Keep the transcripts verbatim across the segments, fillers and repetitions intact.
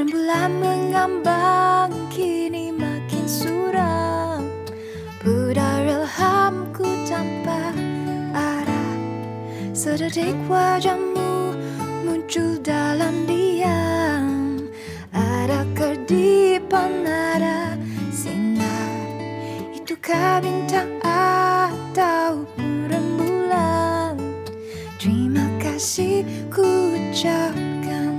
Rembulan mengambang kini makin suram, pudar ilhamku tanpa arah. Sedetik wajahmu muncul dalam diam, ada kedipan, ada sinar. Itukah bintang atau rembulan? Terima kasih ku ucapkan.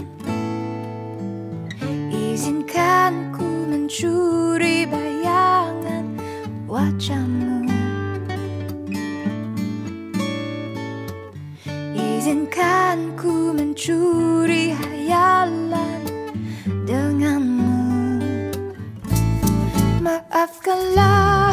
Izinkan ku mencuri bayangan wajahmu. Izinkan ku mencuri hayalan denganmu. Maafkanlah